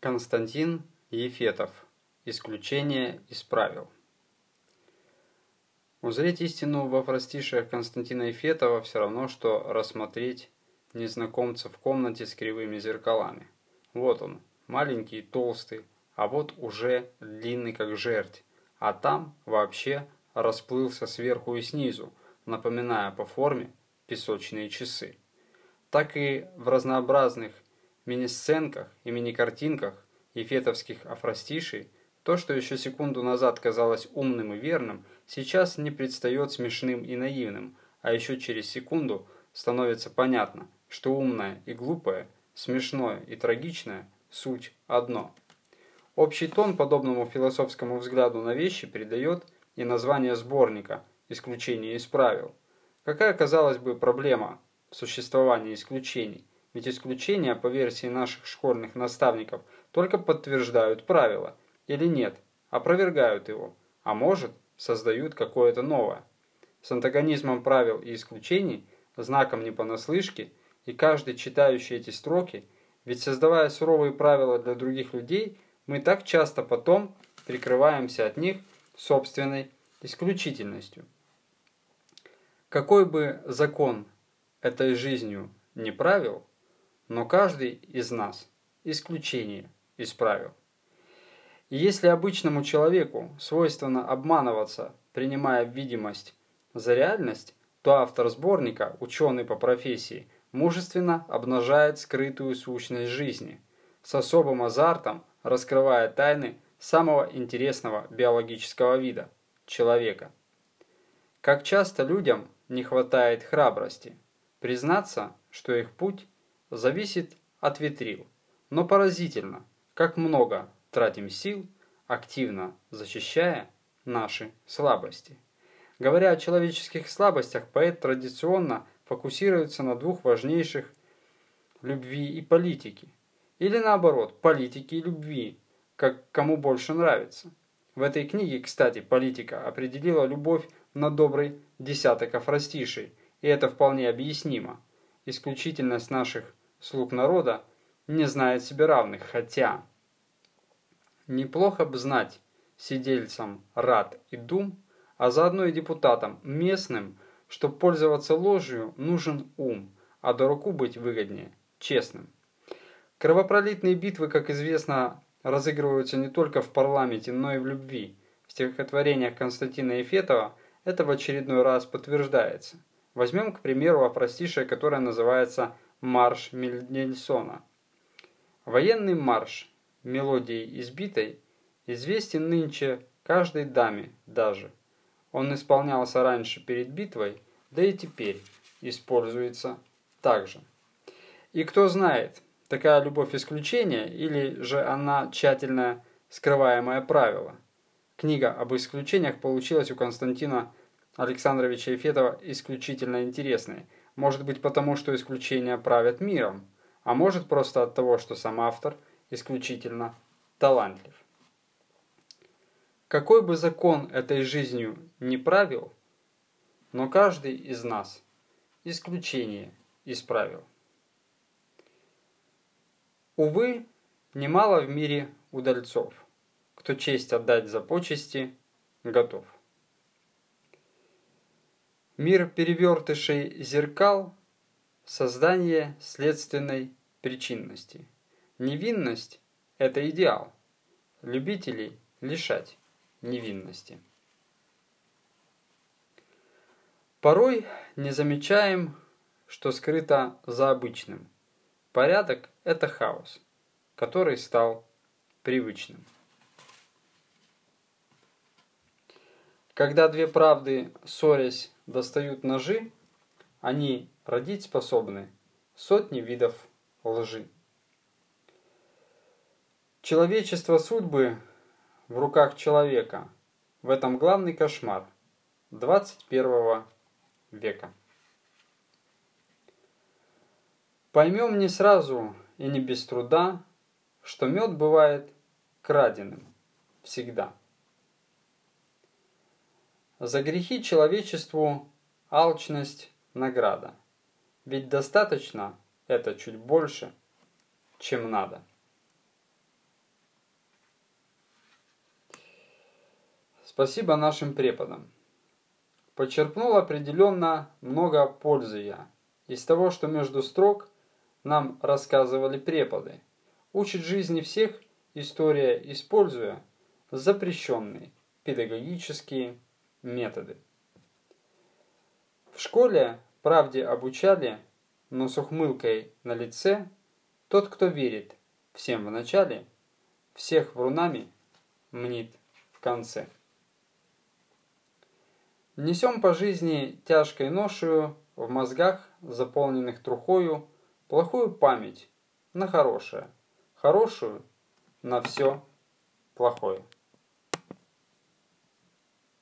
Константин Ефетов. Исключение из правил. Узреть истину во простишиях Константина Ефетова все равно, что рассмотреть незнакомца в комнате с кривыми зеркалами. Вот он, маленький и толстый, а вот уже длинный как жерть, а там вообще расплылся сверху и снизу, напоминая по форме песочные часы. Так и в разнообразных мини-сценках и мини-картинках ефетовских афростишей то, что еще секунду назад казалось умным и верным, сейчас не предстает смешным и наивным, а еще через секунду становится понятно, что умное и глупое, смешное и трагичное – суть одно. Общий тон подобному философскому взгляду на вещи придает и название сборника «Исключение из правил». Какая, казалось бы, проблема в существовании исключений? Ведь исключения, по версии наших школьных наставников, только подтверждают правило, или нет, опровергают его, а может, создают какое-то новое. С антагонизмом правил и исключений, знаком не понаслышке, и каждый читающий эти строки, ведь создавая суровые правила для других людей, мы так часто потом прикрываемся от них собственной исключительностью. Какой бы закон этой жизнью не правил, но каждый из нас исключение из правил. И если обычному человеку свойственно обманываться, принимая видимость за реальность, то автор сборника, ученый по профессии, мужественно обнажает скрытую сущность жизни, с особым азартом раскрывая тайны самого интересного биологического вида – человека. Как часто людям не хватает храбрости признаться, что их путь зависит от ветрил, но поразительно, как много тратим сил, активно защищая наши слабости. Говоря о человеческих слабостях, поэт традиционно фокусируется на двух важнейших – любви и политики. Или наоборот, политики и любви, как кому больше нравится. В этой книге, кстати, политика определила любовь на добрый десяток афростишей, и это вполне объяснимо. Исключительность наших слуг народа не знает себе равных, хотя неплохо бы знать сидельцам рад и дум, а заодно и депутатам местным, что пользоваться ложью нужен ум, а дураку быть выгоднее честным. Кровопролитные битвы, как известно, разыгрываются не только в парламенте, но и в любви. В стихотворениях Константина Ефетова это в очередной раз подтверждается. Возьмем, к примеру, афростишее, которое называется «Марш Мендельсона». Военный марш, мелодией избитой, известен нынче каждой даме даже. Он исполнялся раньше перед битвой, да и теперь используется так же. И кто знает, такая любовь исключение или же она тщательно скрываемое правило. Книга об исключениях получилась у Константина Александровича Ефетова исключительно интересной. Может быть потому, что исключения правят миром, а может просто от того, что сам автор исключительно талантлив. Какой бы закон этой жизнью не правил, но каждый из нас исключение из правил. Увы, немало в мире удальцов, кто честь отдать за почести готов. Мир перевертышей зеркал – создание следственной причинности. Невинность – это идеал, любителей лишать невинности. Порой не замечаем, что скрыто за обычным. Порядок – это хаос, который стал привычным. Когда две правды, ссорясь, достают ножи, они родить способны сотни видов лжи. Человечество судьбы в руках человека. В этом главный кошмар 21 века. Поймем не сразу и не без труда, что мед бывает краденым всегда. За грехи человечеству алчность награда, ведь достаточно это чуть больше, чем надо. Спасибо нашим преподам. Почерпнул определенно много пользы я из того, что между строк нам рассказывали преподы. Учит жизни всех история, используя запрещенные педагогические методы. В школе правде обучали, но с ухмылкой на лице: тот, кто верит всем в начале, всех врунами мнит в конце. Несем по жизни тяжкой ношею, в мозгах, заполненных трухою, плохую память на хорошее, хорошую на все плохое.